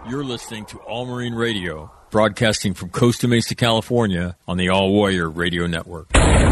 You're listening to All Marine Radio, broadcasting from Costa Mesa, California, on the All Warrior Radio Network.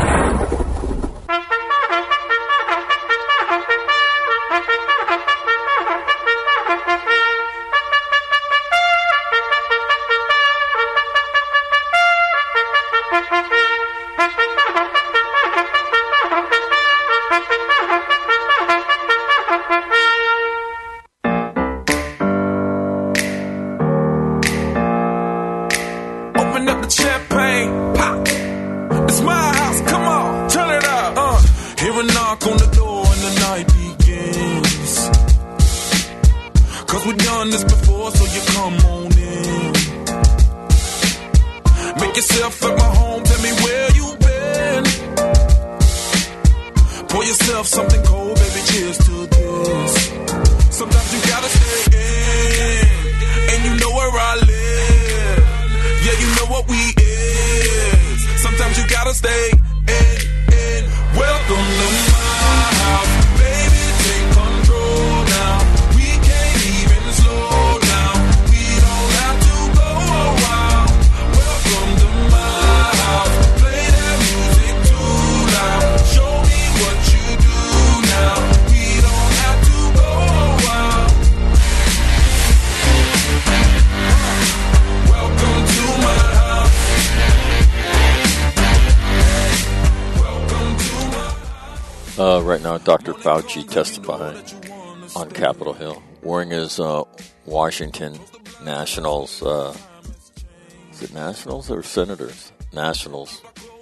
Right now, Dr. Fauci testifying on Capitol Hill, wearing his Washington Nationals, is it Nationals or Senators? Nationals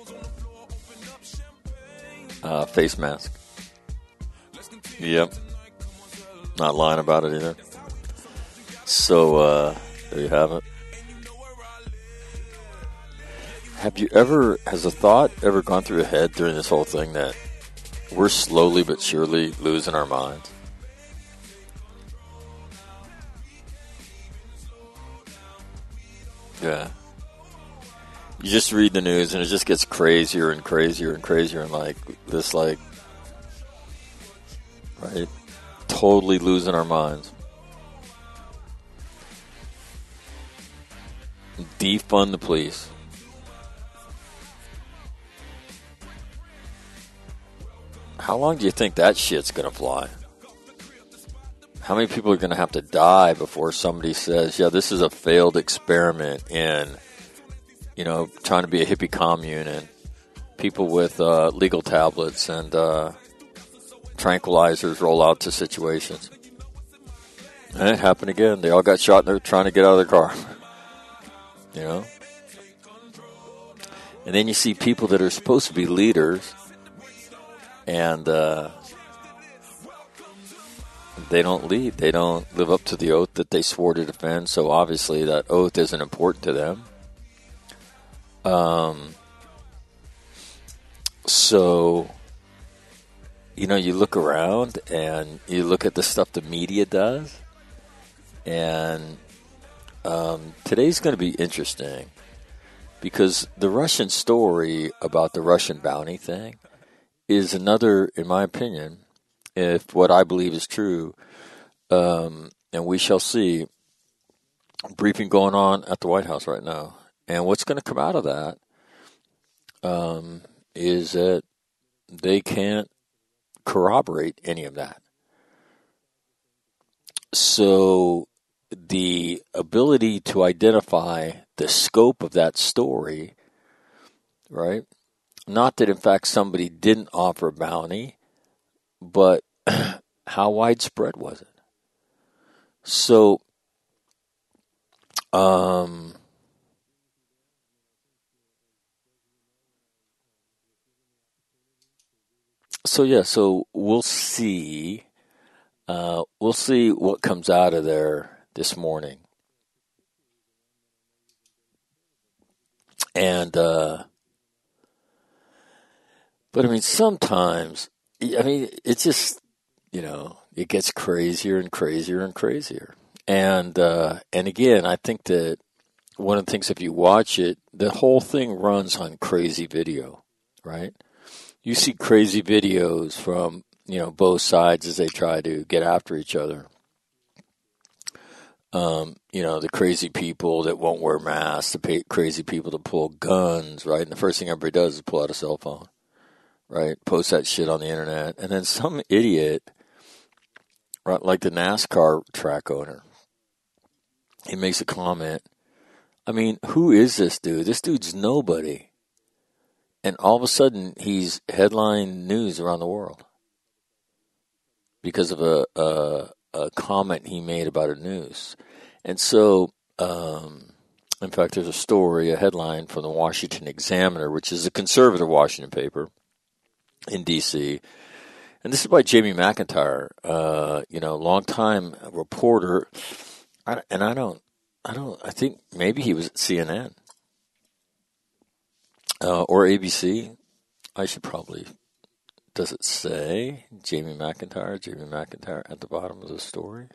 face mask. Yep. Not lying about it either. So, there you have it. Has a thought ever gone through your head during this whole thing that we're slowly but surely losing our minds? Yeah. You just read the news and it just gets crazier and crazier and crazier and right? Totally losing our minds. Defund the police. How long do you think that shit's going to fly? How many people are going to have to die before somebody says, yeah, this is a failed experiment in, trying to be a hippie commune and people with legal tablets and tranquilizers roll out to situations. And it happened again. They all got shot and they're trying to get out of their car. And then you see people that are supposed to be leaders and they don't lead. They don't live up to the oath that they swore to defend. So obviously that oath isn't important to them. So, you look around and you look at the stuff the media does. And today's going to be interesting because the Russian story about the Russian bounty thing is another, in my opinion, if what I believe is true, and we shall see, briefing going on at the White House right now. And what's going to come out of that is that they can't corroborate any of that. So the ability to identify the scope of that story, right? Not that, in fact, somebody didn't offer a bounty, but how widespread was it? So, so we'll see. We'll see what comes out of there this morning. And, but sometimes, it's just, it gets crazier and crazier and crazier. And again, I think that one of the things, if you watch it, the whole thing runs on crazy video, right? You see crazy videos from, both sides as they try to get after each other. The crazy people that won't wear masks, the crazy people that pull guns, right? And the first thing everybody does is pull out a cell phone, right? Post that shit on the internet. And then some idiot, right, like the NASCAR track owner, he makes a comment. I mean, who is this dude? This dude's nobody. And all of a sudden, he's headline news around the world because of a comment he made about a news. And so, in fact, there's a headline from the Washington Examiner, which is a conservative Washington paper in D.C., and this is by Jamie McIntyre, longtime reporter, I think maybe he was at CNN or ABC. I should probably. Does it say Jamie McIntyre at the bottom of the story?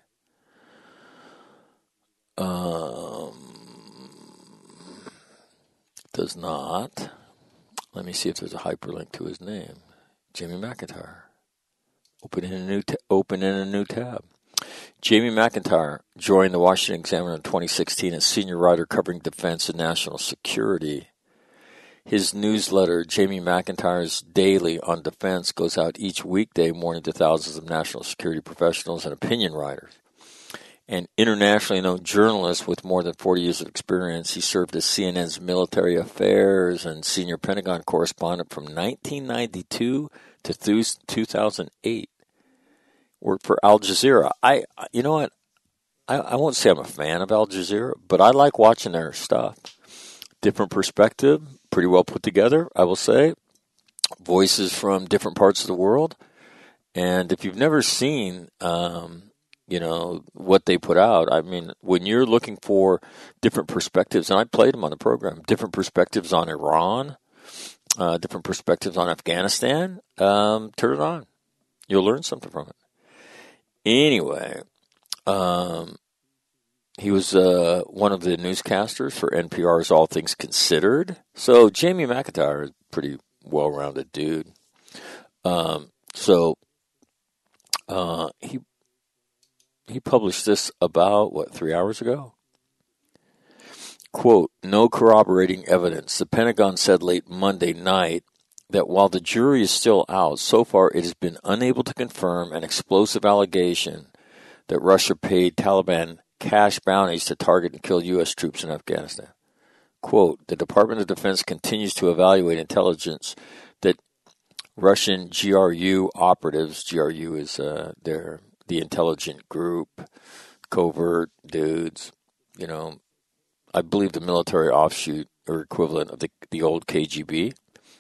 Does not. Let me see if there's a hyperlink to his name. Jamie McIntyre. Open in a new tab. Jamie McIntyre joined the Washington Examiner in 2016 as senior writer covering defense and national security. His newsletter, Jamie McIntyre's Daily on Defense, goes out each weekday morning to thousands of national security professionals and opinion writers. An internationally known journalist with more than 40 years of experience, he served as CNN's military affairs and senior Pentagon correspondent from 1992 to 2008. Worked for Al Jazeera. You know what? I won't say I'm a fan of Al Jazeera, but I like watching their stuff. Different perspective, pretty well put together, I will say. Voices from different parts of the world. And if you've never seen, what they put out, I mean, when you're looking for different perspectives, and I played them on the program, different perspectives on Iran, different perspectives on Afghanistan, turn it on. You'll learn something from it. Anyway, he was one of the newscasters for NPR's All Things Considered. So Jamie McIntyre is a pretty well-rounded dude. He published this about, 3 hours ago? Quote, no corroborating evidence. The Pentagon said late Monday night that while the jury is still out, so far it has been unable to confirm an explosive allegation that Russia paid Taliban cash bounties to target and kill U.S. troops in Afghanistan. Quote, the Department of Defense continues to evaluate intelligence that Russian GRU operatives, GRU is the intelligent group, covert dudes, I believe the military offshoot or equivalent of the old KGB,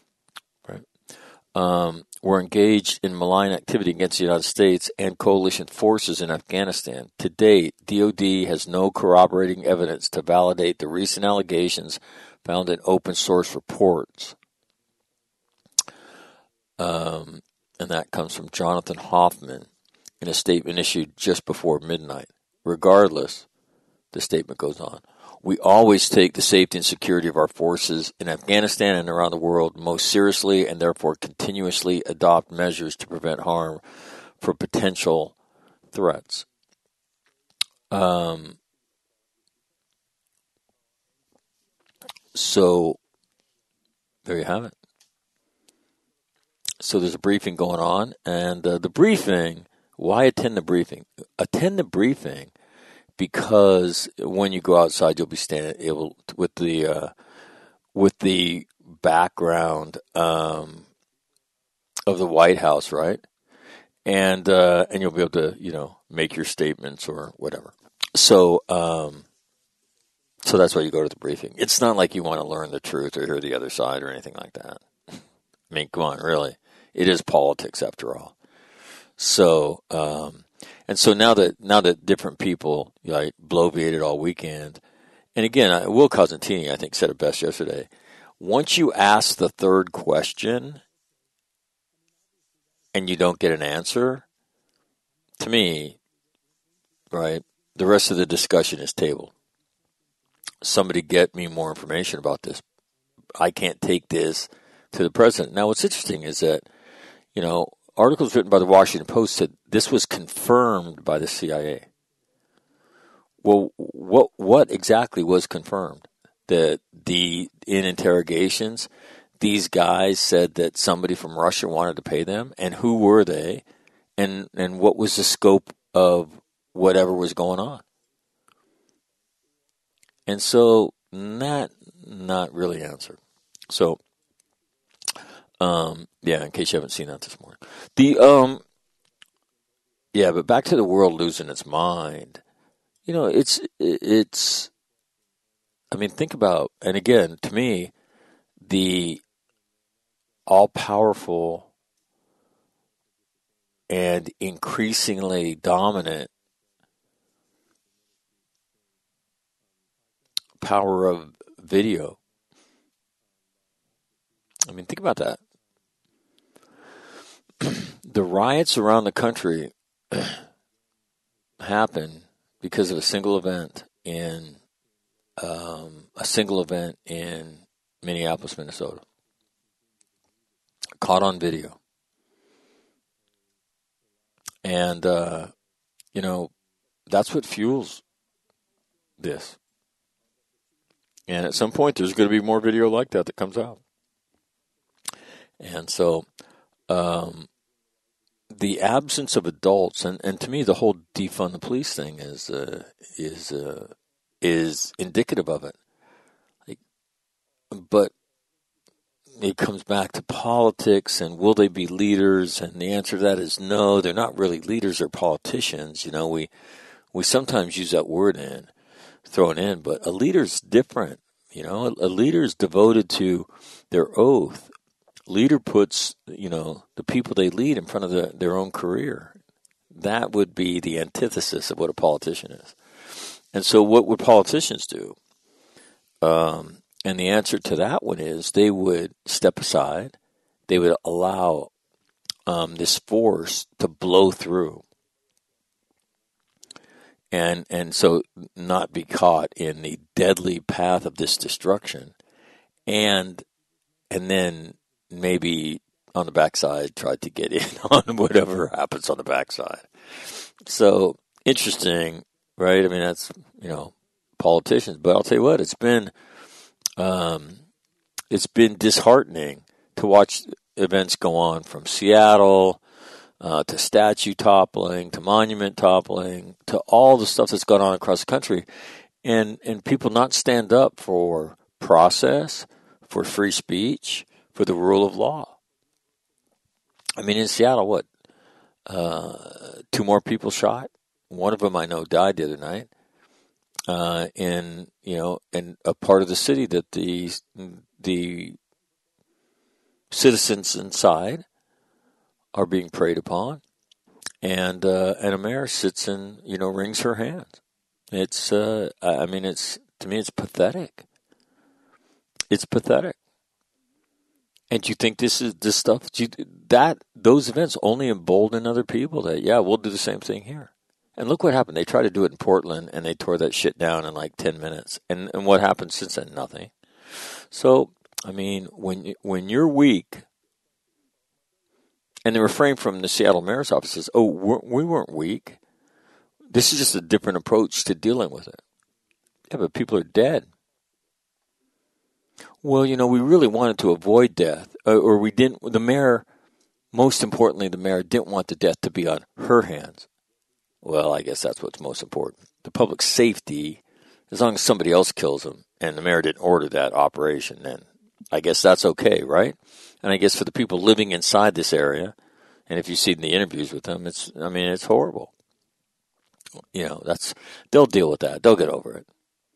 right? Were engaged in malign activity against the United States and coalition forces in Afghanistan. To date, DoD has no corroborating evidence to validate the recent allegations found in open source reports. And that comes from Jonathan Hoffman in a statement issued just before midnight. Regardless, the statement goes on, we always take the safety and security of our forces in Afghanistan and around the world most seriously and therefore continuously adopt measures to prevent harm from potential threats. So there you have it. So there's a briefing going on, and the briefing, why attend the briefing? Attend the briefing because when you go outside, you'll be able with the background of the White House, right? And you'll be able to make your statements or whatever. So that's why you go to the briefing. It's not like you want to learn the truth or hear the other side or anything like that. I mean, come on, really. It is politics after all. So, and so now that different people bloviated all weekend, and again, Will Cosentini, I think, said it best yesterday. Once you ask the third question and you don't get an answer, to me, right, the rest of the discussion is tabled. Somebody get me more information about this. I can't take this to the president. Now, what's interesting is that, articles written by the Washington Post said this was confirmed by the CIA. Well, what exactly was confirmed? That in interrogations, these guys said that somebody from Russia wanted to pay them, and who were they, and what was the scope of whatever was going on? And so not really answered. So yeah, in case you haven't seen that this morning. Yeah, but back to the world losing its mind. It's I mean, think about, and again, to me, the all-powerful and increasingly dominant power of video. I mean, think about that. The riots around the country happen because of a single event in Minneapolis, Minnesota, caught on video. And, that's what fuels this. And at some point, there's going to be more video like that comes out. And so, the absence of adults, and to me, the whole defund the police thing is indicative of it. But it comes back to politics, and will they be leaders? And the answer to that is no. They're not really leaders or politicians. We sometimes use that word throw it in, but a leader's different. A leader's devoted to their oath. Leader puts, the people they lead in front of their own career. That would be the antithesis of what a politician is. And so what would politicians do? And the answer to that one is they would step aside. They would allow this force to blow through. And so not be caught in the deadly path of this destruction. And then maybe on the backside try to get in on whatever happens on the backside. So interesting, right? I mean, that's, politicians. But I'll tell you what, it's been disheartening to watch events go on from Seattle to statue toppling, to monument toppling, to all the stuff that's gone on across the country, and people not stand up for process, for free speech, for the rule of law. I mean, in Seattle, what? 2 more people shot. One of them I know died the other night. In a part of the city that the citizens inside are being preyed upon, and a mayor sits and wrings her hands. It's to me it's pathetic. It's pathetic. And do you think this stuff? Those events only embolden other people that we'll do the same thing here. And look what happened. They tried to do it in Portland, and they tore that shit down in like 10 minutes. And what happened since then? Nothing. So I mean, when you're weak. And the refrain from the Seattle mayor's office is, we weren't weak. This is just a different approach to dealing with it. Yeah, but people are dead. Well, we really wanted to avoid death. Or we didn't. Most importantly, the mayor didn't want the death to be on her hands. Well, I guess that's what's most important. The public safety, as long as somebody else kills them, and the mayor didn't order that operation, then I guess that's okay, right? And I guess for the people living inside this area, and if you see the interviews with them, it's horrible. They'll deal with that. They'll get over it.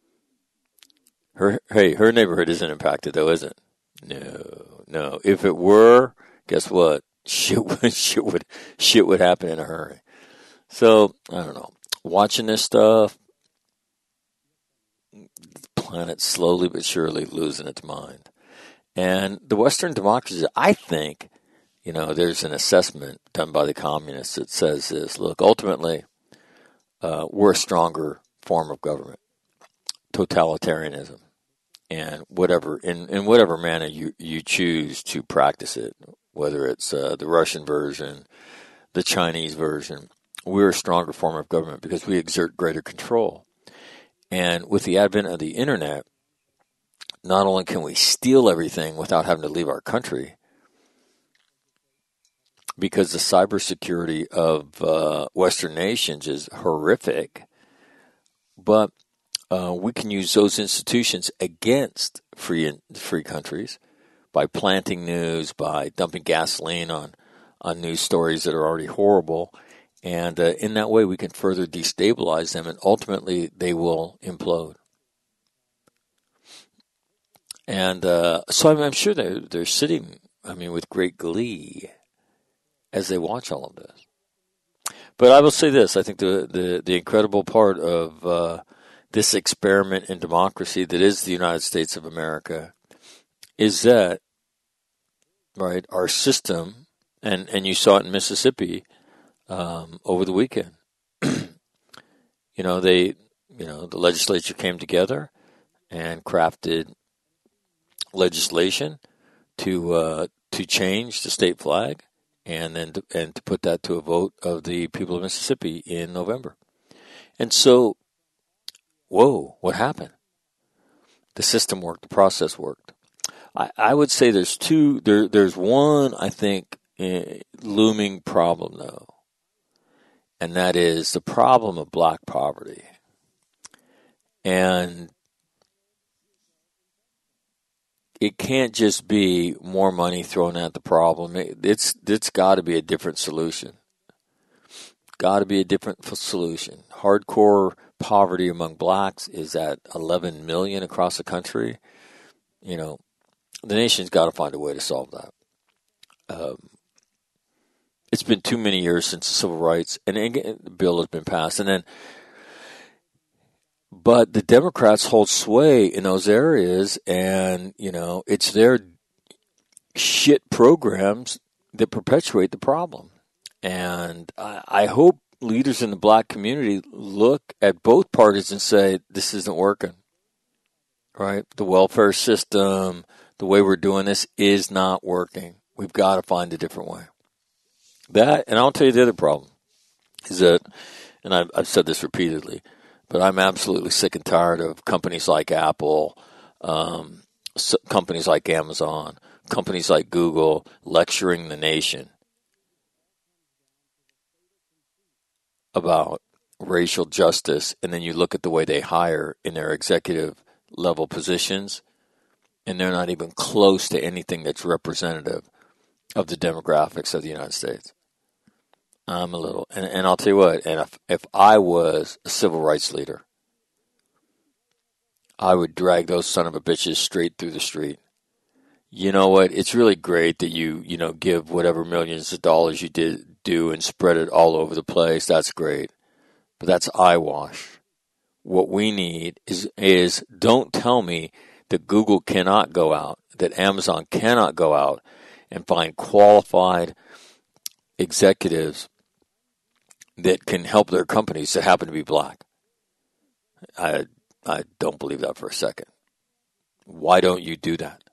Her neighborhood isn't impacted though, is it? No. If it were, guess what? Shit would happen in a hurry. So I don't know. Watching this stuff, the planet's slowly but surely losing its mind. And the Western democracies, I think, there's an assessment done by the communists that says this. Look, ultimately, we're a stronger form of government, totalitarianism, and in whatever manner you choose to practice it, whether it's the Russian version, the Chinese version, we're a stronger form of government because we exert greater control. And with the advent of the internet, not only can we steal everything without having to leave our country, because the cybersecurity of Western nations is horrific, but we can use those institutions against free countries by planting news, by dumping gasoline on news stories that are already horrible. And in that way, we can further destabilize them, and ultimately they will implode. And so I'm sure they're sitting, with great glee as they watch all of this. But I will say this: I think the incredible part of this experiment in democracy that is the United States of America is that, right, our system, and you saw it in Mississippi over the weekend. The legislature came together and crafted legislation to change the state flag, and then to put that to a vote of the people of Mississippi in November. And so, whoa, what happened? The system worked, the process worked. I would say there's there's one, I think, looming problem, though, and that is the problem of black poverty. And it can't just be more money thrown at the problem. It's got to be a different solution. Got to be a different solution. Hardcore poverty among blacks is at 11 million across the country. The nation's got to find a way to solve that. It's been too many years since the civil rights and the bill has been passed, but the Democrats hold sway in those areas, and it's their shit programs that perpetuate the problem. And I hope leaders in the black community look at both parties and say, this isn't working, right? The welfare system, the way we're doing this is not working. We've got to find a different way. That, and I'll tell you the other problem, is that, and I've said this repeatedly, but I'm absolutely sick and tired of companies like Apple, companies like Amazon, companies like Google lecturing the nation about racial justice, and then you look at the way they hire in their executive level positions, and they're not even close to anything that's representative of the demographics of the United States. I'm a little, and I'll tell you what, and if I was a civil rights leader, I would drag those son of a bitches straight through the street. You know what? It's really great that you give whatever millions of dollars you do and spread it all over the place. That's great. But that's eyewash. What we need is don't tell me that Google cannot go out, that Amazon cannot go out and find qualified executives that can help their companies that happen to be black. I don't believe that for a second. Why don't you do that?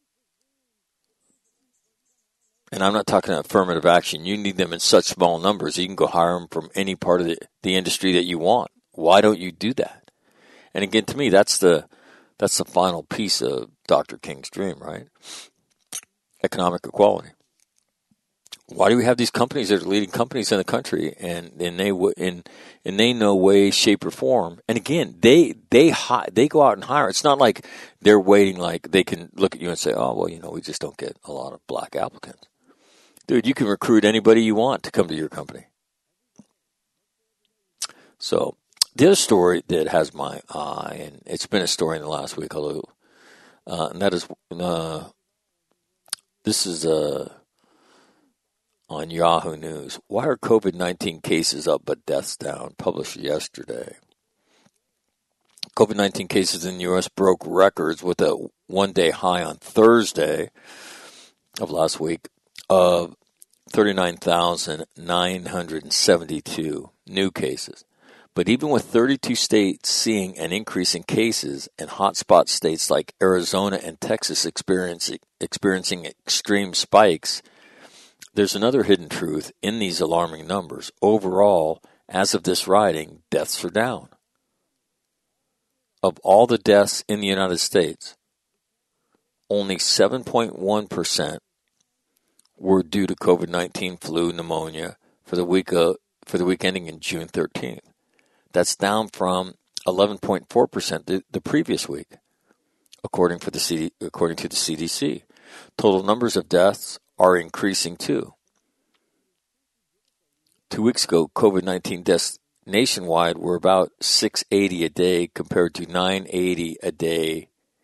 And I'm not talking affirmative action. You need them in such small numbers. You can go hire them from any part of the industry that you want. Why don't you do that? And again, to me, that's the final piece of Dr. King's dream, right? Economic equality. Why do we have these companies that are leading companies in the country, and they no way, shape, or form? And again, they go out and hire. It's not like they're waiting, like they can look at you and say, "Oh, well, we just don't get a lot of black applicants." Dude, you can recruit anybody you want to come to your company. So the other story that has my eye, and it's been a story in the last week, and that is this is on Yahoo News. Why are COVID-19 cases up but deaths down? Published yesterday. COVID-19 cases in the U.S. broke records with a one-day high on Thursday of last week of 39,972 new cases. But even with 32 states seeing an increase in cases and hotspot states like Arizona and Texas experiencing extreme spikes, there's another hidden truth in these alarming numbers. Overall, as of this writing, deaths are down. of all the deaths in the United States, only 7.1% were due to COVID-19 flu pneumonia for the week ending in June 13th. That's down from 11.4% the previous week, according to the CDC. Total numbers of deaths are increasing too. 2 weeks ago, COVID-19 deaths nationwide were about 680 a day compared to 980 a day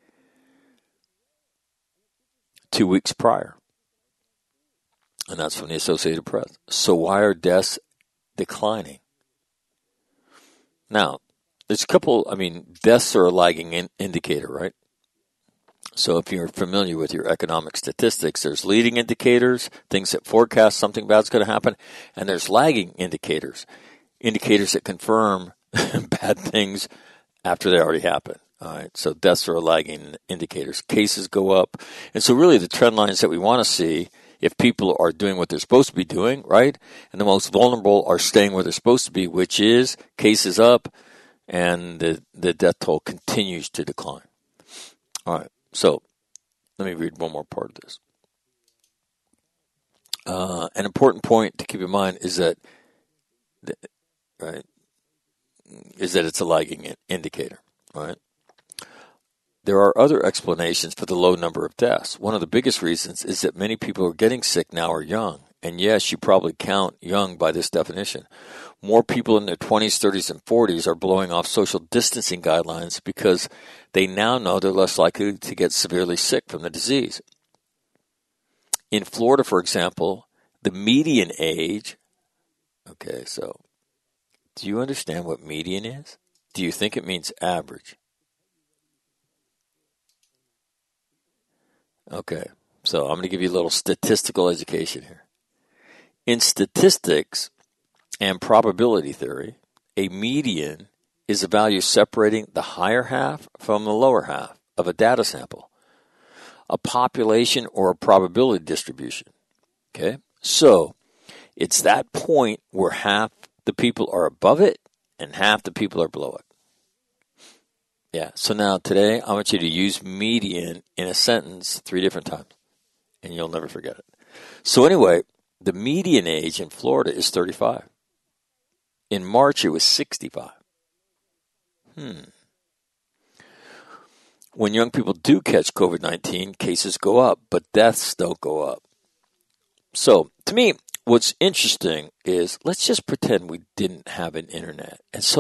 2 weeks prior. And that's from the Associated Press. So why are deaths declining? Now, there's a couple, deaths are a lagging indicator, right? So if you're familiar with your economic statistics, there's leading indicators, things that forecast something bad's going to happen, and there's lagging indicators that confirm bad things after they already happen. All right, so deaths are lagging indicators. Cases go up. And so really the trend lines that we want to see, if people are doing what they're supposed to be doing, right, and the most vulnerable are staying where they're supposed to be, which is cases up, and the death toll continues to decline. All right, so let me read one more part of this. An important point to keep in mind is that, it's a lagging indicator, all right? There are other explanations for the low number of deaths. One of the biggest reasons is that many people who are getting sick now are young. And yes, you probably count young by this definition. More people in their 20s, 30s, and 40s are blowing off social distancing guidelines because they now know they're less likely to get severely sick from the disease. In Florida, for example, the median age, so do you understand what median is? Do you think it means average? Okay, so I'm going to give you a little statistical education here. In statistics and probability theory, a median is a value separating the higher half from the lower half of a data sample, a population or a probability distribution. Okay, so it's that point where half the people are above it and half the people are below it. Yeah, so now today I want you to use median in a sentence 3 different times, and you'll never forget it. So anyway, the median age in Florida is 35. In March, it was 65. When young people do catch COVID-19, cases go up, but deaths don't go up. So, to me, what's interesting is let's just pretend we didn't have an internet.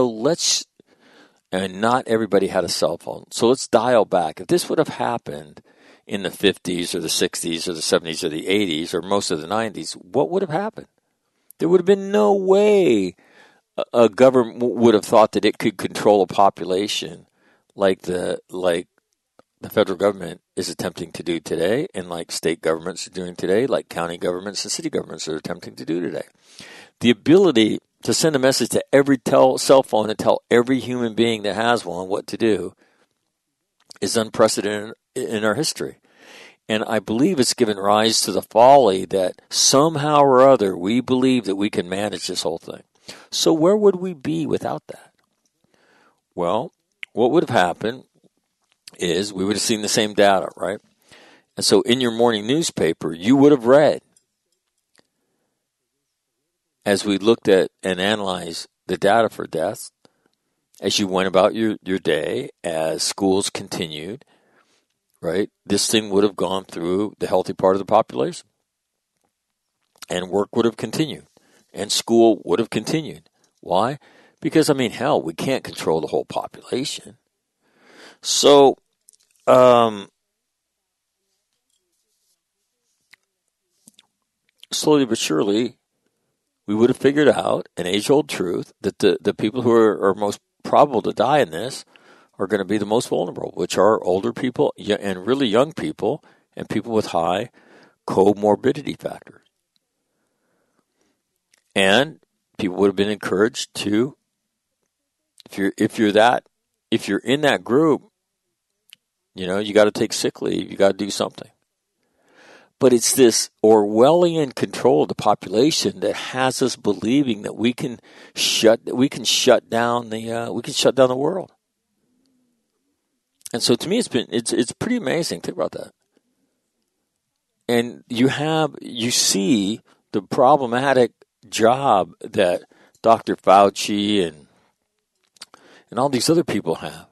And not everybody had a cell phone. So let's dial back. If this would have happened in the 50s or the 60s or the 70s or the 80s or most of the 90s, what would have happened? There would have been no way a government would have thought that it could control a population like the federal government is attempting to do today, and like state governments are doing today, like county governments and city governments are attempting to do today. The ability to send a message to every cell phone and tell every human being that has one what to do is unprecedented in our history. And I believe it's given rise to the folly that somehow or other we believe that we can manage this whole thing. So where would we be without that? Well, what would have happened is we would have seen the same data, right? And so in your morning newspaper, you would have read, as we looked at and analyzed the data for deaths, as you went about your day, as schools continued, right, this thing would have gone through the healthy part of the population. And work would have continued. And school would have continued. Why? Because, we can't control the whole population. So, slowly but surely, we would have figured out an age-old truth that the people who are most probable to die in this are going to be the most vulnerable, which are older people and really young people and people with high comorbidity factors. And people would have been encouraged to, if you're in that group, you got to take sick leave, you got to do something. But it's this Orwellian control of the population that has us believing that we can shut down the world. And so to me, it's pretty amazing. Think about that. And you see the problematic job that Dr. Fauci and all these other people have.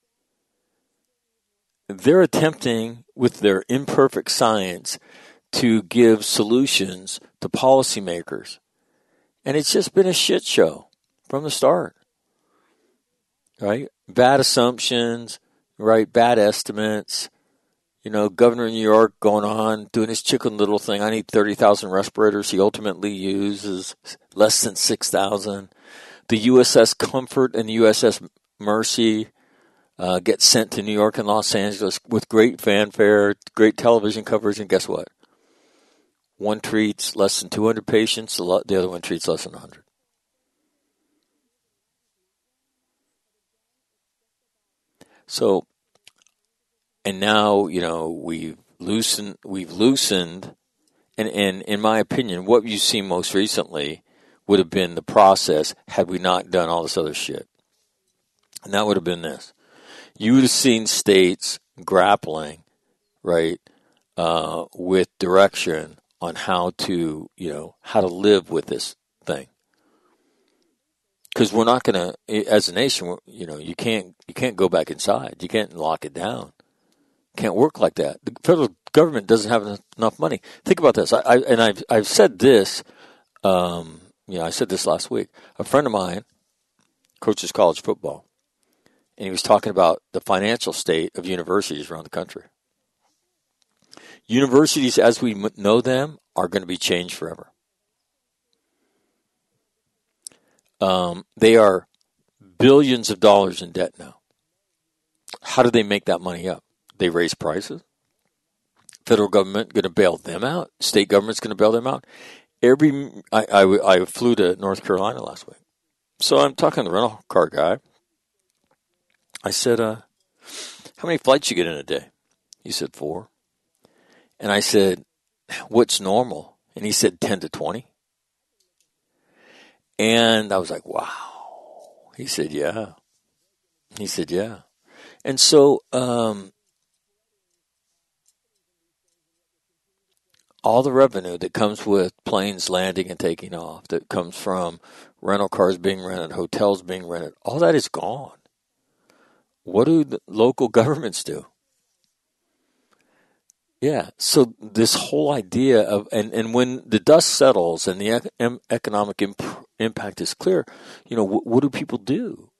They're attempting with their imperfect science to give solutions to policymakers. And it's just been a shit show from the start. Right? Bad assumptions, right? Bad estimates. Governor of New York going on, doing his Chicken Little thing. I need 30,000 respirators. He ultimately uses less than 6,000. The USS Comfort and the USS Mercy get sent to New York and Los Angeles with great fanfare, great television coverage, and guess what? One treats less than 200 patients, the other one treats less than 100. So, and now, we've loosened, and in my opinion, what you've seen most recently would have been the process had we not done all this other shit. And that would have been this. You would have seen states grappling, right, with direction on how to live with this thing. Because we're not going to, as a nation, you can't go back inside. You can't lock it down. Can't work like that. The federal government doesn't have enough money. Think about this. I've said this. I said this last week. A friend of mine coaches college football, and he was talking about the financial state of universities around the country. Universities, as we know them, are going to be changed forever. They are billions of dollars in debt now. How do they make that money up? They raise prices. Federal government going to bail them out. State government's going to bail them out. I flew to North Carolina last week. So I'm talking to the rental car guy. I said, how many flights you get in a day? He said 4. And I said, what's normal? And he said 10 to 20. And I was like, wow. He said, yeah. He said, yeah. And so all the revenue that comes with planes landing and taking off, that comes from rental cars being rented, hotels being rented, all that is gone. What do the local governments do? Yeah, so this whole idea of, and when the dust settles and the economic impact is clear, what do people do?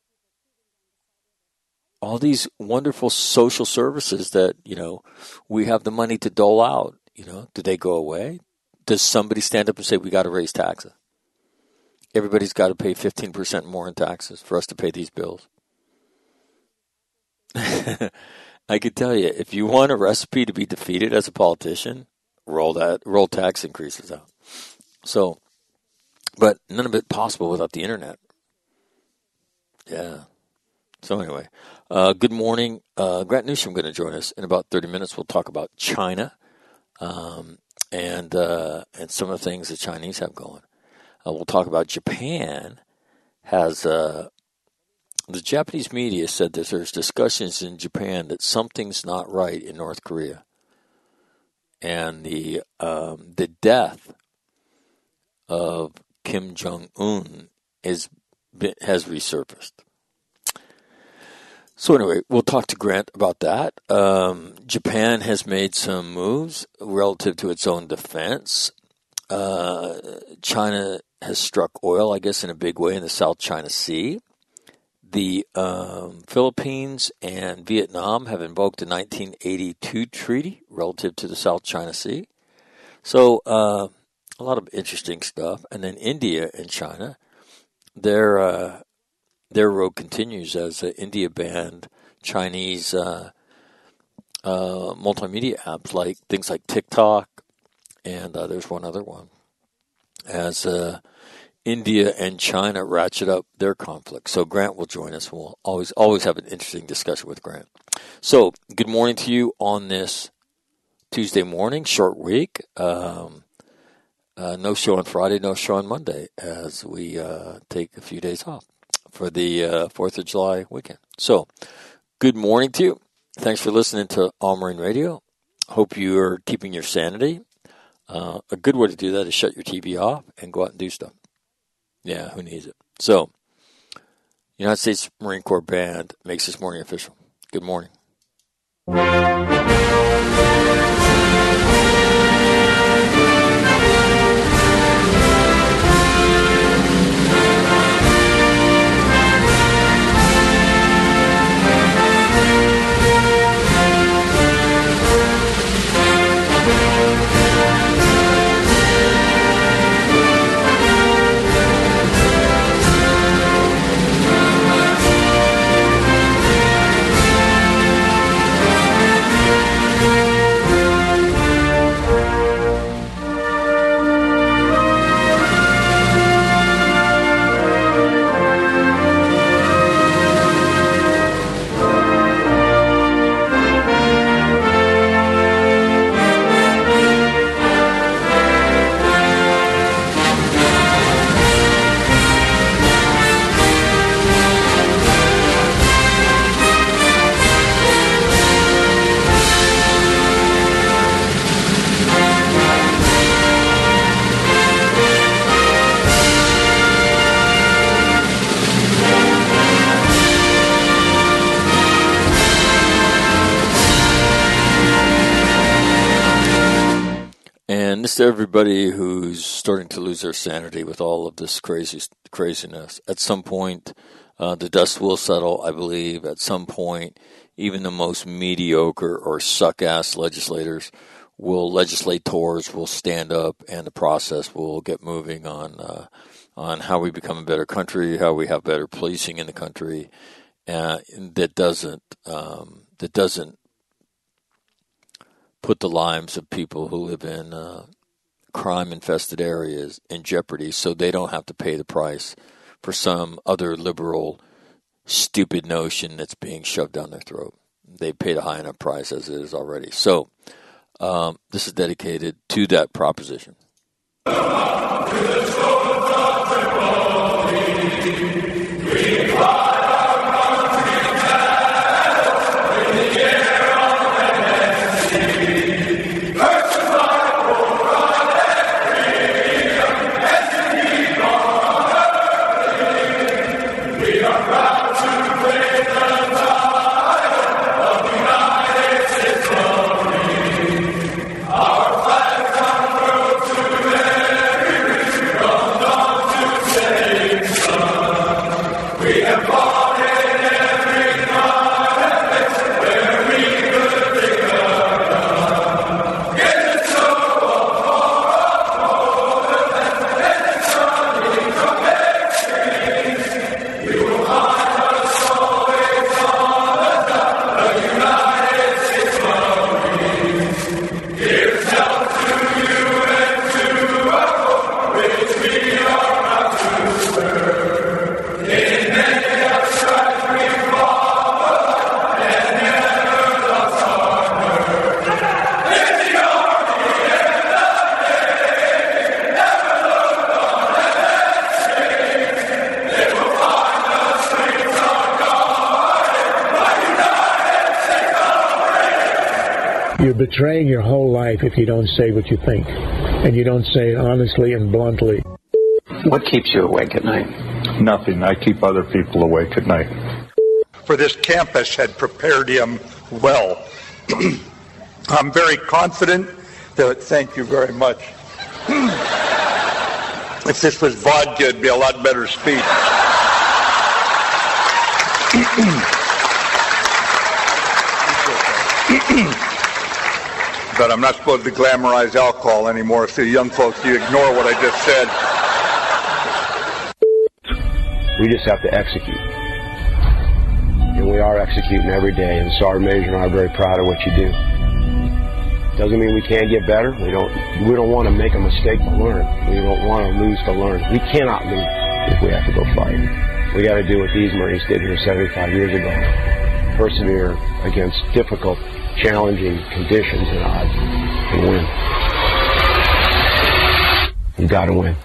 All these wonderful social services that, we have the money to dole out, do they go away? Does somebody stand up and say, we got to raise taxes? Everybody's got to pay 15% more in taxes for us to pay these bills. I could tell you, if you want a recipe to be defeated as a politician, roll tax increases out. So, but none of it possible without the internet. Yeah. So anyway, good morning. Grant Newsham going to join us in about 30 minutes. We'll talk about China and some of the things the Chinese have going. We'll talk about Japan has. The Japanese media said that there's discussions in Japan that something's not right in North Korea, and the death of Kim Jong-un has resurfaced. So anyway, we'll talk to Grant about that. Japan has made some moves relative to its own defense. China has struck oil, I guess, in a big way in the South China Sea. The Philippines and Vietnam have invoked the 1982 treaty relative to the South China Sea. So a lot of interesting stuff. And then India and China, their road continues as India banned Chinese multimedia apps like things like TikTok, and there's one other one. As India and China ratchet up their conflict. So Grant will join us. We'll always have an interesting discussion with Grant. So good morning to you on this Tuesday morning, short week. No show on Friday, no show on Monday as we take a few days off for the 4th of July weekend. So Good morning to you. Thanks for listening to All Marine Radio. Hope you are keeping your sanity. A good way to do that is shut your TV off and go out and do stuff. Yeah, who needs it? So, United States Marine Corps Band makes this morning official. Good morning. And this to everybody who's starting to lose their sanity with all of this craziness. At some point, the dust will settle, I believe. At some point, even the most mediocre or suck-ass legislators will stand up, and the process will get moving on how we become a better country, how we have better policing in the country, that doesn't put the lives of people who live in crime-infested areas in jeopardy, so they don't have to pay the price for some other liberal, stupid notion that's being shoved down their throat. They paid a high enough price as it is already. So this is dedicated to that proposition. You're betraying your whole life if you don't say what you think, and you don't say it honestly and bluntly. What keeps you awake at night? Nothing. I keep other people awake at night. For this campus had prepared him well. I'm very confident that, thank you very much. If this was vodka, it'd be a lot better speech. But I'm not supposed to glamorize alcohol anymore, so young folks, you ignore what I just said. We just have to execute. And we are executing every day, and Sergeant Major and I are very proud of what you do. Doesn't mean we can't get better. We don't want to make a mistake to learn. We don't want to lose to learn. We cannot lose if we have to go fight. We got to do what these Marines did here 75 years ago. Persevere against difficult, challenging conditions and odds and win. You got to win.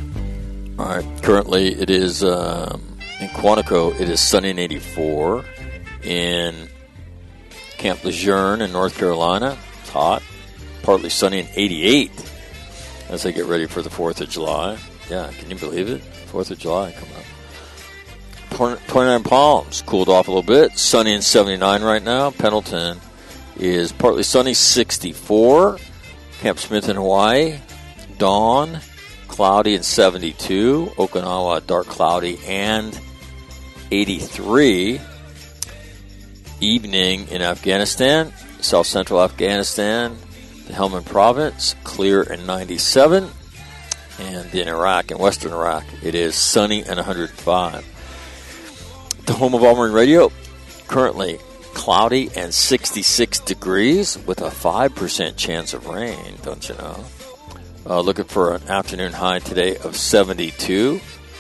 All right. Currently, it is in Quantico. It is sunny and 84. in Camp Lejeune in North Carolina. It's hot. Partly sunny and 88 as they get ready for the 4th of July. Yeah, can you believe it? 4th of July coming up. 29 Palms, cooled off a little bit. Sunny and 79 right now. Pendleton is partly sunny, 64. Camp Smith in Hawaii, dawn, cloudy and 72. Okinawa, dark, cloudy and 83. Evening in Afghanistan, South Central Afghanistan, the Helmand Province, clear and 97. And in Iraq, in Western Iraq, it is sunny and 105. The home of All Marine Radio, currently cloudy and 66 degrees with a 5% chance of rain, don't you know? Looking for an afternoon high today of 72.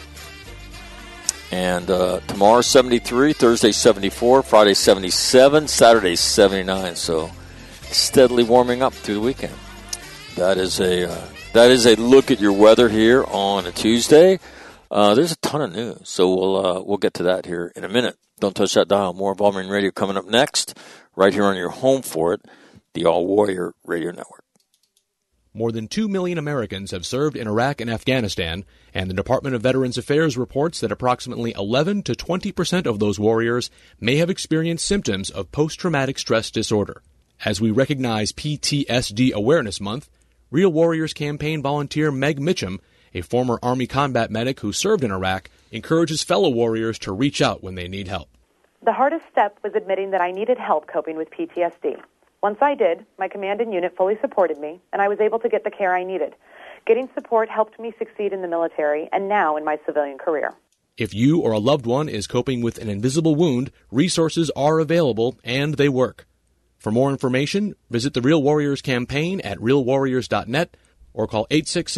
And tomorrow 73, Thursday 74, Friday 77, Saturday 79. So steadily warming up through the weekend. That is a look at your weather here on a Tuesday. There's a ton of news, so we'll get to that here in a minute. Don't touch that dial. More of All Marine Radio coming up next, right here on your home for it, the All Warrior Radio Network. More than 2 million Americans have served in Iraq and Afghanistan, and the Department of Veterans Affairs reports that approximately 11 to 20% of those warriors may have experienced symptoms of post-traumatic stress disorder. As we recognize PTSD Awareness Month, Real Warriors campaign volunteer Meg Mitchum, a former Army combat medic who served in Iraq, encourages fellow warriors to reach out when they need help. The hardest step was admitting that I needed help coping with PTSD. Once I did, my command and unit fully supported me, and I was able to get the care I needed. Getting support helped me succeed in the military and now in my civilian career. If you or a loved one is coping with an invisible wound, resources are available and they work. For more information, visit the Real Warriors campaign at realwarriors.net or call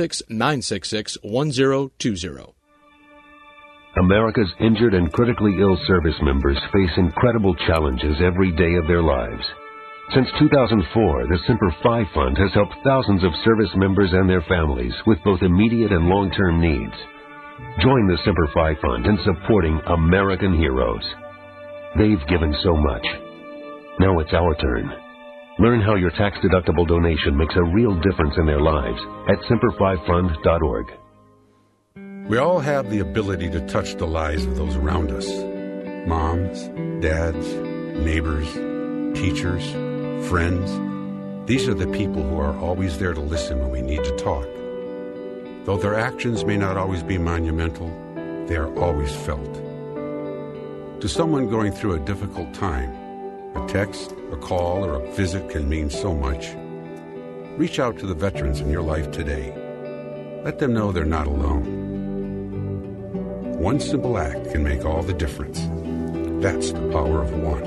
866-966-1020. America's injured and critically ill service members face incredible challenges every day of their lives. Since 2004, the Semper Fi Fund has helped thousands of service members and their families with both immediate and long-term needs. Join the Semper Fi Fund in supporting American heroes. They've given so much. Now it's our turn. Learn how your tax-deductible donation makes a real difference in their lives at semperfifund.org. We all have the ability to touch the lives of those around us. Moms, dads, neighbors, teachers, friends. These are the people who are always there to listen when we need to talk. Though their actions may not always be monumental, they are always felt. To someone going through a difficult time, a text, a call, or a visit can mean so much. Reach out to the veterans in your life today. Let them know they're not alone. One simple act can make all the difference. That's the power of one.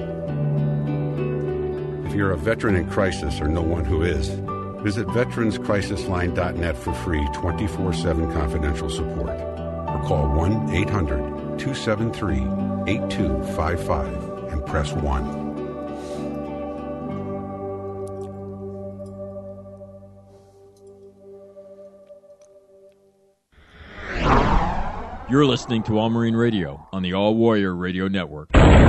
If you're a veteran in crisis or know one who is, visit veteranscrisisline.net for free 24/7 confidential support. Or call 1-800-273-8255 and press 1. You're listening to All Marine Radio on the All Warrior Radio Network.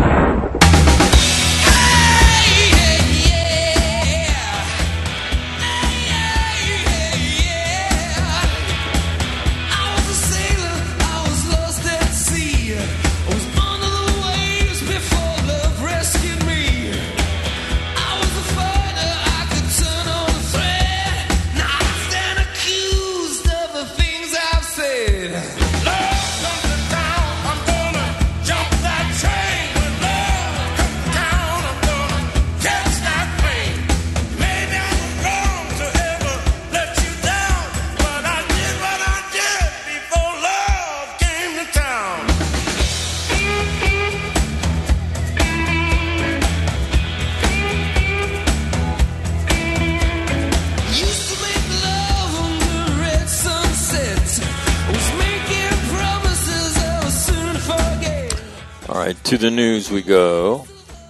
To the news we go.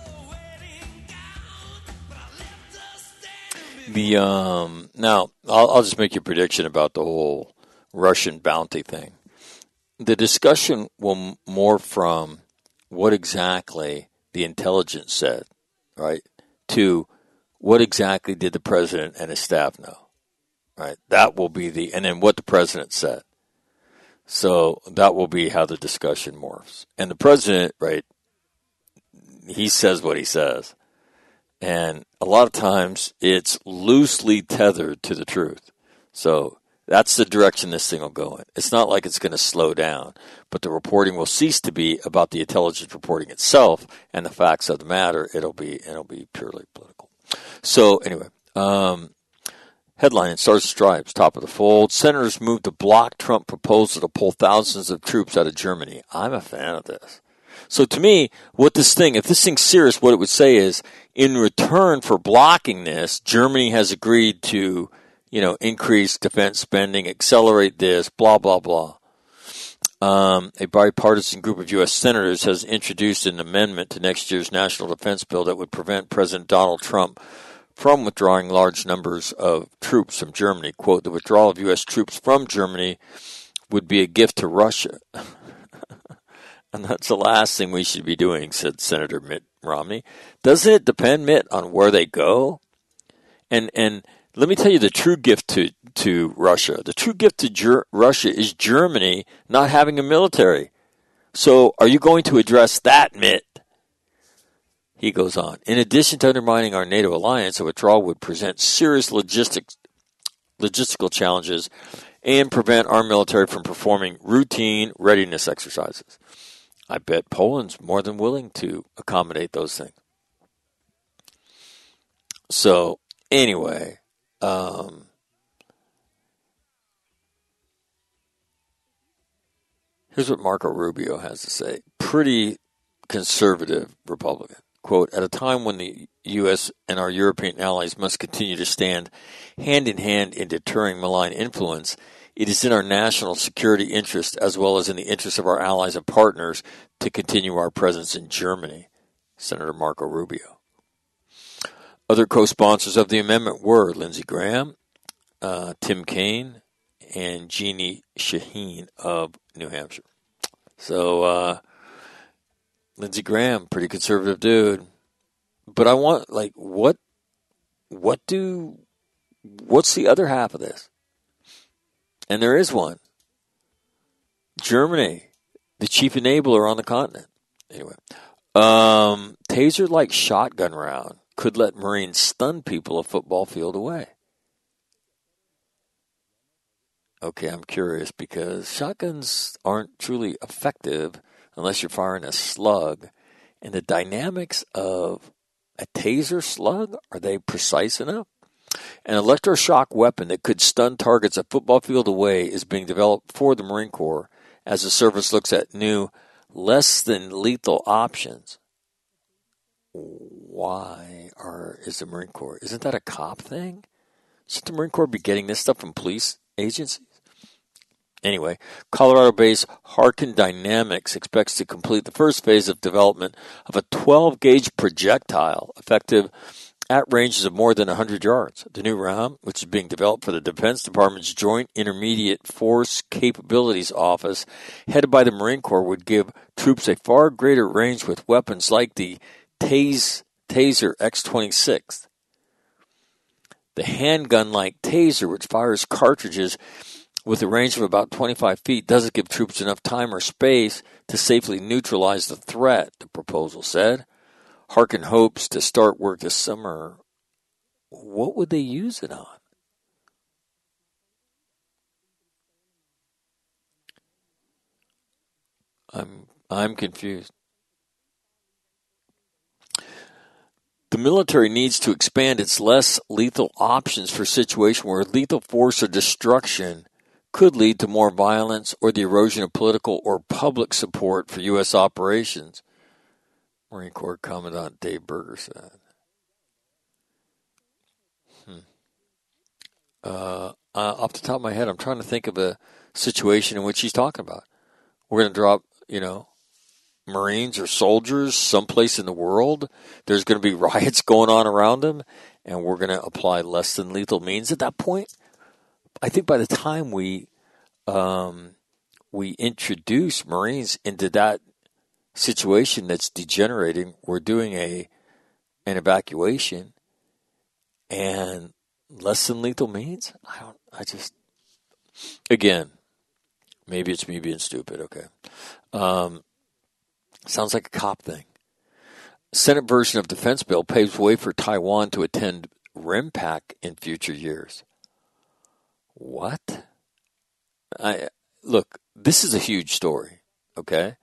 Now, I'll just make a prediction about the whole Russian bounty thing. The discussion will morph from what exactly the intelligence said, right, to what exactly did the president and his staff know, right? That will be and then what the president said. So that will be how the discussion morphs. And the president, right, he says what he says. And a lot of times it's loosely tethered to the truth. So that's the direction this thing will go in. It's not like it's going to slow down, but the reporting will cease to be about the intelligence reporting itself and the facts of the matter. It'll be purely political. So anyway, headline in Stars and Stripes, top of the fold. Senators move to block Trump proposal to pull thousands of troops out of Germany. I'm a fan of this. So to me, if this thing's serious, what it would say is, in return for blocking this, Germany has agreed to, increase defense spending, accelerate this, blah, blah, blah. A bipartisan group of U.S. senators has introduced an amendment to next year's national defense bill that would prevent President Donald Trump from withdrawing large numbers of troops from Germany. Quote, the withdrawal of U.S. troops from Germany would be a gift to Russia. And that's the last thing we should be doing, said Senator Mitt Romney. Doesn't it depend, Mitt, on where they go? And let me tell you the true gift to Russia. The true gift to Russia is Germany not having a military. So are you going to address that, Mitt? He goes on. In addition to undermining our NATO alliance, a withdrawal would present serious logistical challenges and prevent our military from performing routine readiness exercises. I bet Poland's more than willing to accommodate those things. So, anyway, here's what Marco Rubio has to say. Pretty conservative Republican. Quote, at a time when the U.S. and our European allies must continue to stand hand in hand in deterring malign influence, it is in our national security interest, as well as in the interest of our allies and partners, to continue our presence in Germany, Senator Marco Rubio. Other co-sponsors of the amendment were Lindsey Graham, Tim Kaine, and Jeannie Shaheen of New Hampshire. So, Lindsey Graham, pretty conservative dude. But I want, what's the other half of this? And there is one. Germany, the chief enabler on the continent. Anyway, taser-like shotgun round could let Marines stun people a football field away. Okay, I'm curious because shotguns aren't truly effective unless you're firing a slug. And the dynamics of a taser slug, are they precise enough? An electroshock weapon that could stun targets a football field away is being developed for the Marine Corps as the service looks at new, less than lethal options. Why is the Marine Corps? Isn't that a cop thing? Should the Marine Corps be getting this stuff from police agencies? Anyway, Colorado-based Harken Dynamics expects to complete the first phase of development of a 12-gauge projectile effective at ranges of more than 100 yards. The new round, which is being developed for the Defense Department's Joint Intermediate Force Capabilities Office, headed by the Marine Corps, would give troops a far greater range with weapons like the Taser X-26. The handgun-like taser, which fires cartridges with a range of about 25 feet, doesn't give troops enough time or space to safely neutralize the threat, the proposal said. Harkin hopes to start work this summer. What would they use it on? I'm confused. The military needs to expand its less lethal options for situations where lethal force or destruction could lead to more violence or the erosion of political or public support for U.S. operations, Marine Corps Commandant Dave Berger said. Off the top of my head, I'm trying to think of a situation in which he's talking about. We're going to drop, Marines or soldiers someplace in the world. There's going to be riots going on around them, and we're going to apply less than lethal means at that point. I think by the time we introduce Marines into that situation that's degenerating. We're doing an evacuation and less than lethal means? Again, maybe it's me being stupid, okay. Sounds like a cop thing. Senate version of defense bill paves way for Taiwan to attend RIMPAC in future years. What? Look, this is a huge story, okay?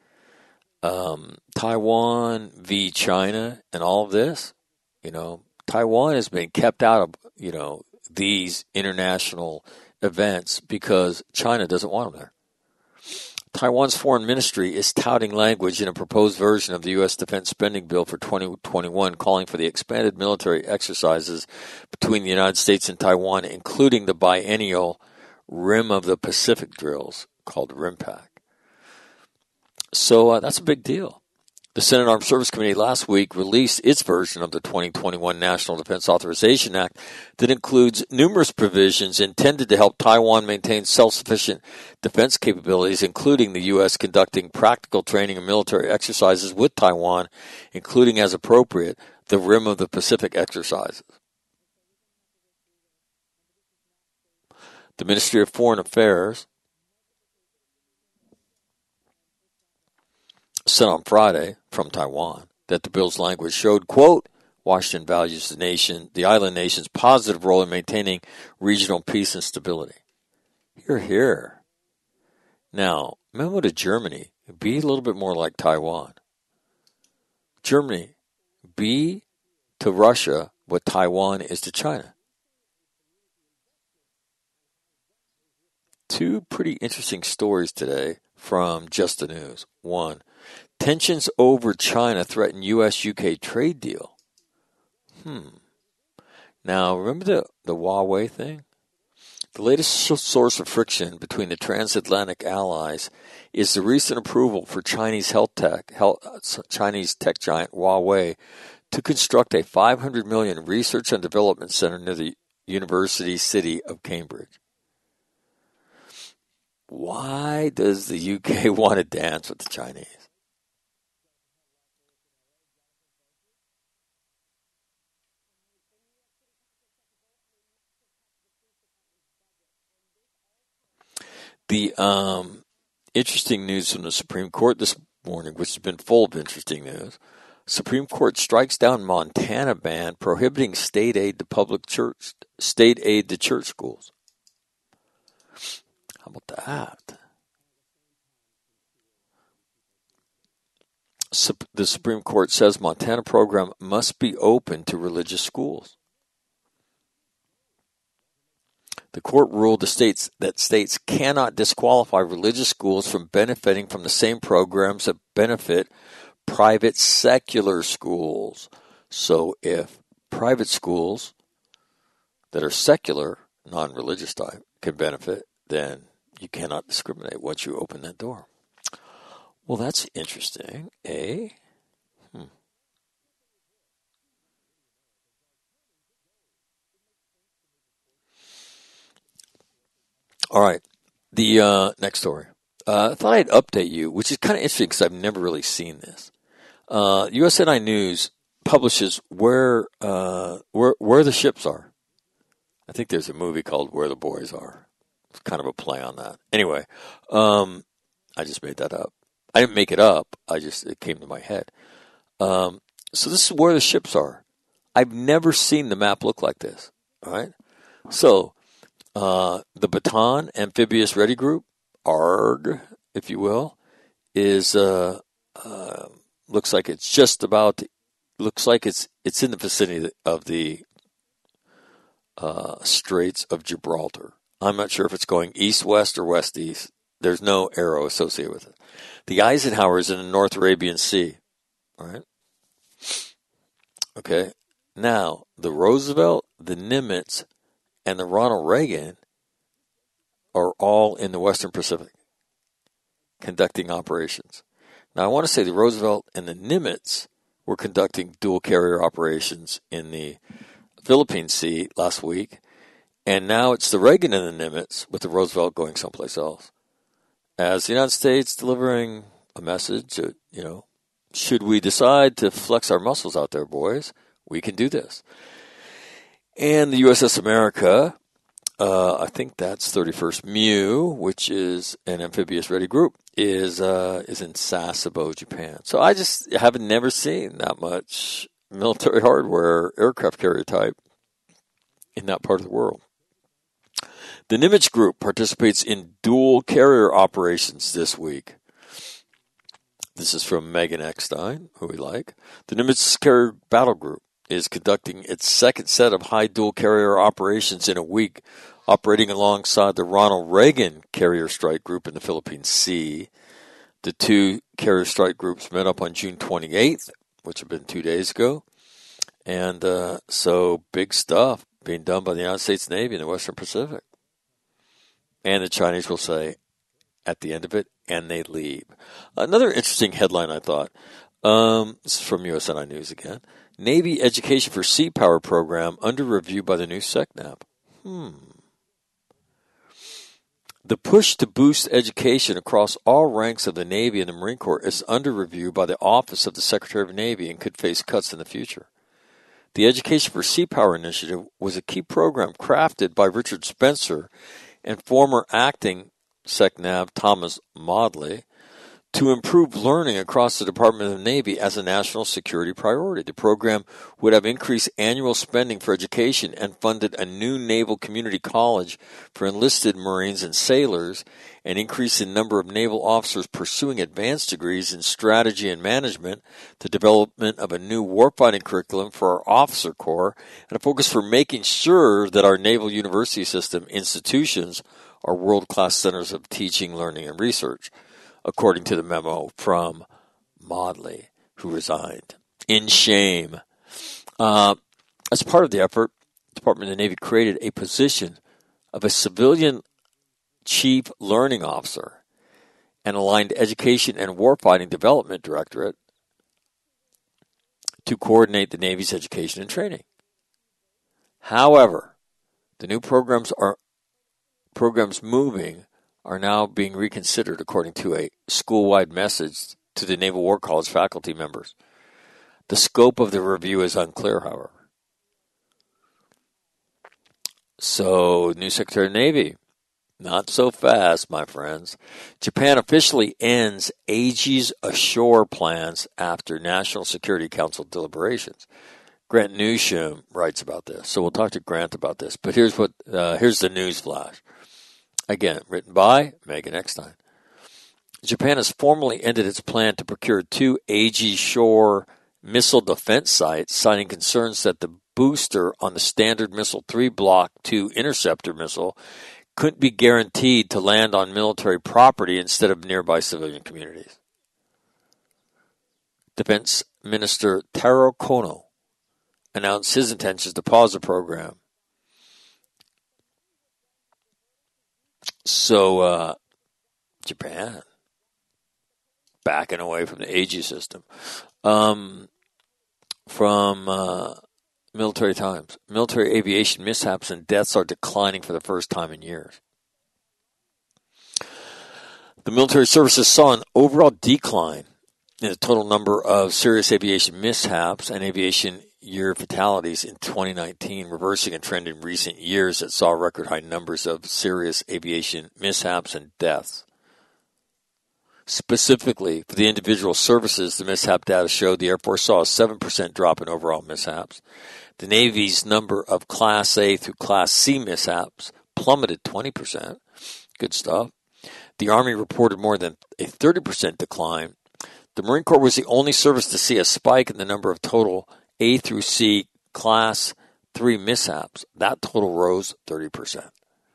Taiwan v. China and all of this, Taiwan has been kept out of, these international events because China doesn't want them there. Taiwan's foreign ministry is touting language in a proposed version of the U.S. defense spending bill for 2021 calling for the expanded military exercises between the United States and Taiwan, including the biennial Rim of the Pacific drills called RIMPAC. So that's a big deal. The Senate Armed Services Committee last week released its version of the 2021 National Defense Authorization Act that includes numerous provisions intended to help Taiwan maintain self-sufficient defense capabilities, including the U.S. conducting practical training and military exercises with Taiwan, including, as appropriate, the Rim of the Pacific exercises. The Ministry of Foreign Affairs said on Friday from Taiwan that the bill's language showed, quote, Washington values the island nation's positive role in maintaining regional peace and stability. Hear, hear. Now, memo to Germany, be a little bit more like Taiwan. Germany, be to Russia what Taiwan is to China. Two pretty interesting stories today from Just the News. One, tensions over China threaten U.S.-UK trade deal. Now, remember the Huawei thing? The latest source of friction between the transatlantic allies is the recent approval for Chinese tech giant Huawei to construct a $500 million research and development center near the university city of Cambridge. Why does the UK want to dance with the Chinese? The interesting news from the Supreme Court this morning, which has been full of interesting news. Supreme Court strikes down Montana ban prohibiting state aid to church schools. How about that? The Supreme Court says Montana program must be open to religious schools. The court ruled that states cannot disqualify religious schools from benefiting from the same programs that benefit private secular schools. So if private schools that are secular, non-religious type, can benefit, then you cannot discriminate once you open that door. Well, that's interesting, eh? All right, the next story. I thought I'd update you, which is kind of interesting because I've never really seen this. USNI News publishes where the ships are. I think there's a movie called Where the Boys Are. It's kind of a play on that. Anyway, I just made that up. I didn't make it up. It came to my head. So this is where the ships are. I've never seen the map look like this. All right. So the Bataan Amphibious Ready Group, ARG, if you will, is looks like it's just about. Looks like it's in the vicinity of the Straits of Gibraltar. I'm not sure if it's going east-west or west-east. There's no arrow associated with it. The Eisenhower is in the North Arabian Sea. All right. Okay. Now, the Roosevelt, the Nimitz, and the Ronald Reagan are all in the Western Pacific conducting operations. Now, I want to say the Roosevelt and the Nimitz were conducting dual carrier operations in the Philippine Sea last week, and now it's the Reagan and the Nimitz with the Roosevelt going someplace else. As the United States delivering a message that, should we decide to flex our muscles out there, boys, we can do this. And the USS America, I think that's 31st MEU, which is an amphibious-ready group, is in Sasebo, Japan. So I just have never seen that much military hardware, aircraft carrier type, in that part of the world. The Nimitz Group participates in dual carrier operations this week. This is from Megan Eckstein, who we like. The Nimitz Carrier Battle Group is conducting its second set of high dual carrier operations in a week, operating alongside the Ronald Reagan Carrier Strike Group in the Philippine Sea. The two carrier strike groups met up on June 28th, which had been 2 days ago. And so big stuff being done by the United States Navy in the Western Pacific. And the Chinese will say at the end of it, and they leave. Another interesting headline, I thought. This is from USNI News again. Navy Education for Sea Power program under review by the new SECNAV. The push to boost education across all ranks of the Navy and the Marine Corps is under review by the Office of the Secretary of Navy and could face cuts in the future. The Education for Sea Power initiative was a key program crafted by Richard Spencer and former acting SECNAV Thomas Maudley to improve learning across the Department of the Navy as a national security priority. The program would have increased annual spending for education and funded a new naval community college for enlisted Marines and sailors, and increased the number of naval officers pursuing advanced degrees in strategy and management, the development of a new warfighting curriculum for our officer corps, and a focus for making sure that our naval university system institutions are world-class centers of teaching, learning, and research, according to the memo from Maudley, who resigned in shame. As part of the effort, the Department of the Navy created a position of a civilian chief learning officer and aligned Education and Warfighting Development Directorate to coordinate the Navy's education and training. However, the new programs moving are now being reconsidered according to a school-wide message to the Naval War College faculty members. The scope of the review is unclear, however. So, new Secretary of the Navy, not so fast, my friends. Japan officially ends Aegis Ashore plans after National Security Council deliberations. Grant Newsham writes about this, so we'll talk to Grant about this. But here's the news flash. Again, written by Megan Eckstein. Japan has formally ended its plan to procure 2 Aegis Shore missile defense sites, citing concerns that the booster on the Standard Missile 3 Block 2 interceptor missile couldn't be guaranteed to land on military property instead of nearby civilian communities. Defense Minister Taro Kono announced his intentions to pause the program. So, Japan, backing away from the Aegis system. From Military Times, military aviation mishaps and deaths are declining for the first time in years. The military services saw an overall decline in the total number of serious aviation mishaps and aviation year fatalities in 2019, reversing a trend in recent years that saw record high numbers of serious aviation mishaps and deaths. Specifically, for the individual services, the mishap data showed the Air Force saw a 7% drop in overall mishaps. The Navy's number of Class A through Class C mishaps plummeted 20%. Good stuff. The Army reported more than a 30% decline. The Marine Corps was the only service to see a spike in the number of total A through C Class 3 mishaps. That total rose 30%.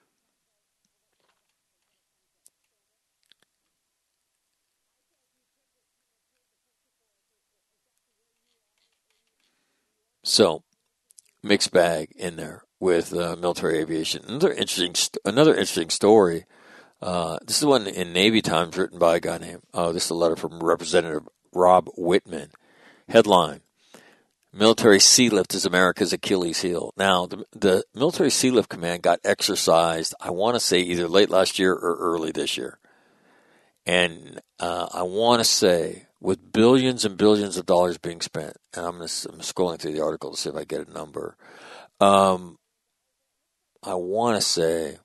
So, mixed bag in there with military aviation. Another interesting story. This is one in Navy Times written by a guy named, this is a letter from Representative Rob Whitman. Headline, Military Sea Lift is America's Achilles heel. Now, the Military Sea Lift Command got exercised, I want to say either late last year or early this year. And I want to say, with billions and billions of dollars being spent, and I'm scrolling through the article to see if I get a number. I want to say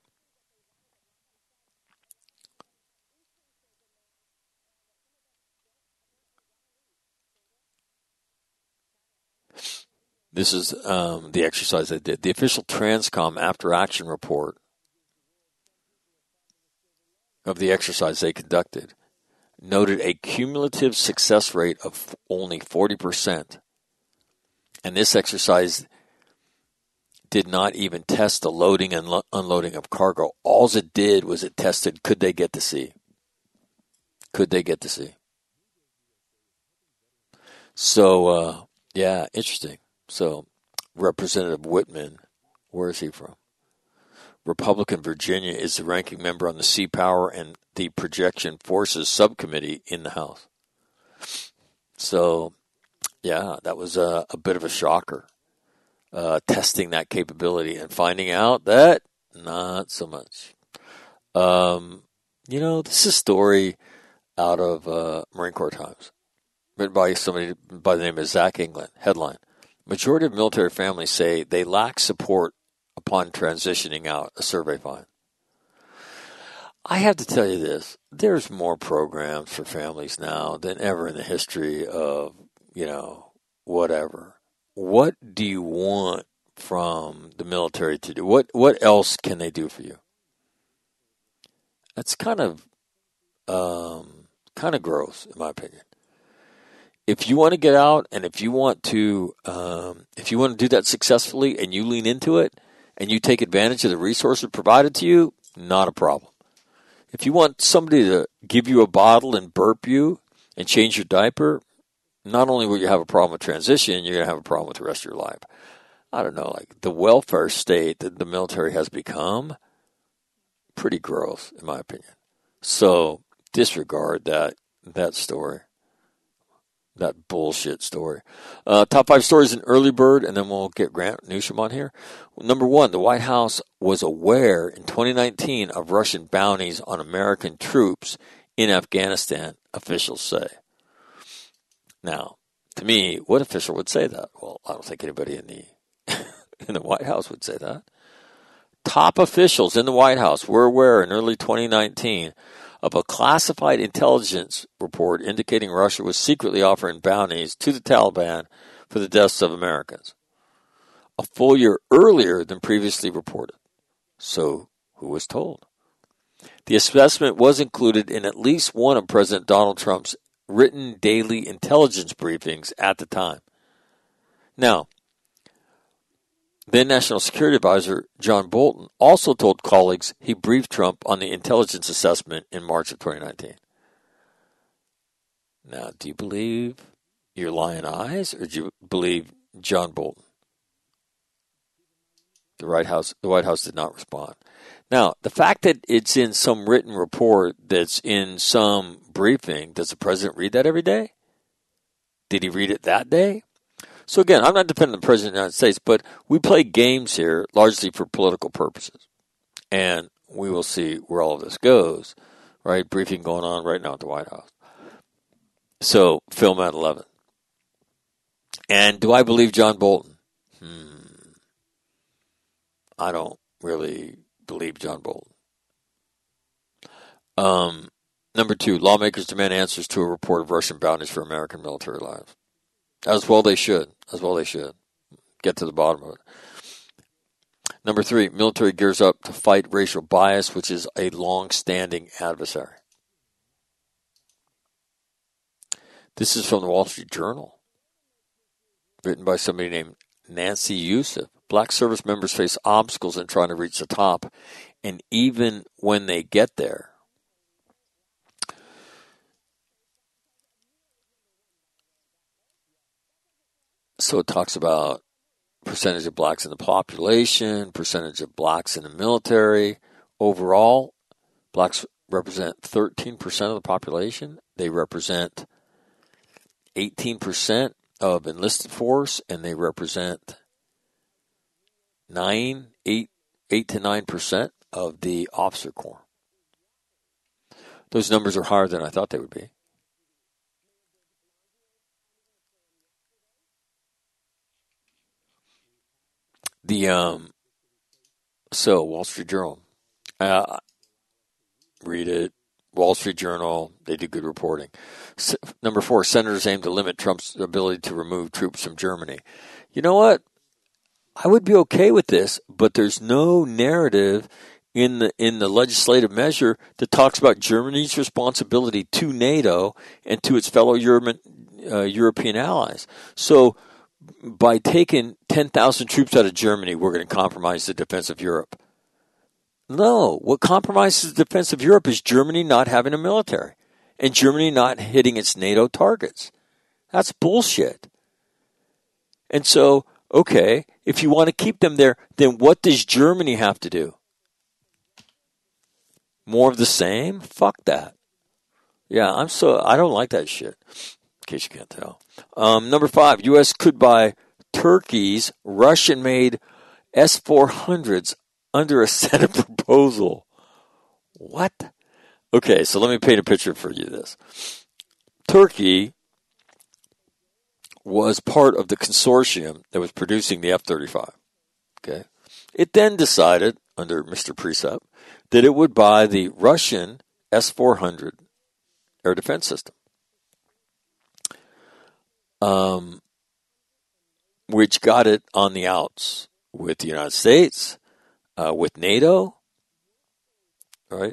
this is the exercise they did. The official Transcom after-action report of the exercise they conducted noted a cumulative success rate of only 40%. And this exercise did not even test the loading and unloading of cargo. All it did was it tested, could they get to sea? Could they get to sea? So, yeah, interesting. So, Representative Whitman, where is he from? Republican Virginia is the ranking member on the Sea Power and the Projection Forces Subcommittee in the House. So, yeah, that was a bit of a shocker, testing that capability and finding out that not so much. This is a story out of Marine Corps Times, written by somebody by the name of Zach England. Headline: Majority of military families say they lack support upon transitioning out, a survey finds. I have to tell you this. There's more programs for families now than ever in the history of, whatever. What do you want from the military to do? What else can they do for you? That's kind of gross, in my opinion. If you want to get out and if you want to do that successfully and you lean into it and you take advantage of the resources provided to you, not a problem. If you want somebody to give you a bottle and burp you and change your diaper, not only will you have a problem with transition, you're going to have a problem with the rest of your life. I don't know, like the welfare state that the military has become, pretty gross, in my opinion. So disregard that story. That bullshit story. Top 5 stories in Early Bird, and then we'll get Grant Newsham on here. Number 1, the White House was aware in 2019 of Russian bounties on American troops in Afghanistan, officials say. Now, to me, what official would say that? Well, I don't think anybody in the White House would say that. Top officials in the White House were aware in early 2019 of a classified intelligence report indicating Russia was secretly offering bounties to the Taliban for the deaths of Americans, a full year earlier than previously reported. So, who was told? The assessment was included in at least one of President Donald Trump's written daily intelligence briefings at the time. Now, then National Security Advisor John Bolton also told colleagues he briefed Trump on the intelligence assessment in March of 2019. Now, do you believe your lying eyes, or do you believe John Bolton? The White House did not respond. Now, the fact that it's in some written report that's in some briefing, does the president read that every day? Did he read it that day? So again, I'm not dependent on the President of the United States, but we play games here largely for political purposes. And we will see where all of this goes, right? Briefing going on right now at the White House. So, film at 11. And do I believe John Bolton? I don't really believe John Bolton. Number 2, lawmakers demand answers to a report of Russian bounties for American military lives. As well they should. Get to the bottom of it. Number 3, military gears up to fight racial bias, which is a long-standing adversary. This is from the Wall Street Journal, written by somebody named Nancy Youssef. Black service members face obstacles in trying to reach the top, and even when they get there, so it talks about percentage of blacks in the population, percentage of blacks in the military. Overall, blacks represent 13% of the population. They represent 18% of enlisted force, and they represent 8 to 9% of the officer corps. Those numbers are higher than I thought they would be. So Wall Street Journal, read it. Wall Street Journal, they do good reporting. Number 4, senators aim to limit Trump's ability to remove troops from Germany. You know what? I would be okay with this, but there's no narrative in the legislative measure that talks about Germany's responsibility to NATO and to its fellow European allies. So by taking 10,000 troops out of Germany, we're going to compromise the defense of Europe. No, what compromises the defense of Europe is Germany not having a military and Germany not hitting its NATO targets. That's bullshit. And so, okay, if you want to keep them there, then what does Germany have to do? More of the same? Fuck that. Yeah, I don't like that shit, in case you can't tell. Number 5, U.S. could buy Turkey's Russian-made S-400s under a Senate proposal. What? Okay, so let me paint a picture for you of this. Turkey was part of the consortium that was producing the F-35. Okay. It then decided, under Mr. Precept, that it would buy the Russian S-400 air defense system, which got it on the outs with the United States, with NATO, right?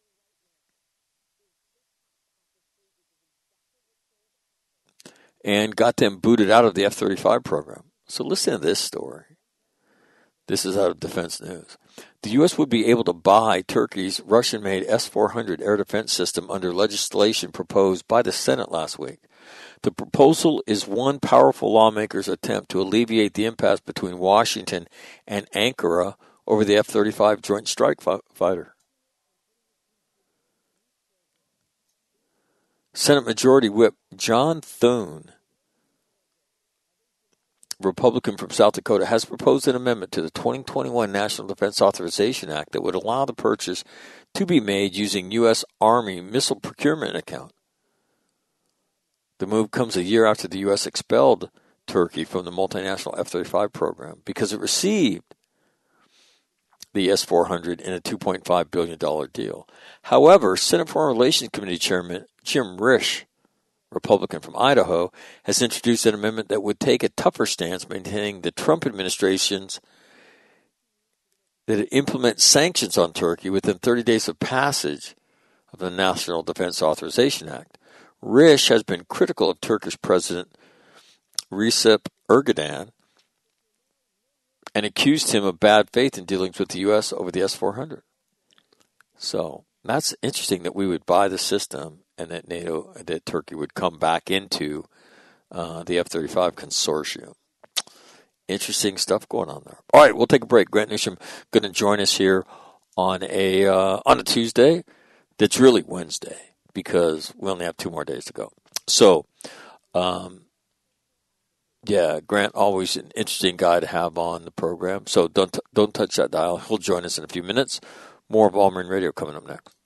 And got them booted out of the F-35 program. So listen to this story. This is out of Defense News. The U.S. would be able to buy Turkey's Russian-made S-400 air defense system under legislation proposed by the Senate last week. The proposal is one powerful lawmaker's attempt to alleviate the impasse between Washington and Ankara over the F-35 Joint Strike Fighter. Senate Majority Whip John Thune, Republican from South Dakota, has proposed an amendment to the 2021 National Defense Authorization Act that would allow the purchase to be made using U.S. Army missile procurement account. The move comes a year after the U.S. expelled Turkey from the multinational F-35 program because it received the S-400 in a $2.5 billion deal. However, Senate Foreign Relations Committee Chairman Jim Risch, Republican from Idaho, has introduced an amendment that would take a tougher stance, maintaining the Trump administration's that it implements sanctions on Turkey within 30 days of passage of the National Defense Authorization Act. Risch has been critical of Turkish President Recep Erdogan and accused him of bad faith in dealings with the U.S. over the S-400. So that's interesting that we would buy the system and that Turkey would come back into the F-35 consortium. Interesting stuff going on there. All right, we'll take a break. Grant Newsham going to join us here on a Tuesday that's really Wednesday because we only have 2 more days to go. So, yeah, Grant, always an interesting guy to have on the program. So don't touch that dial. He'll join us in a few minutes. More of All Marine Radio coming up next.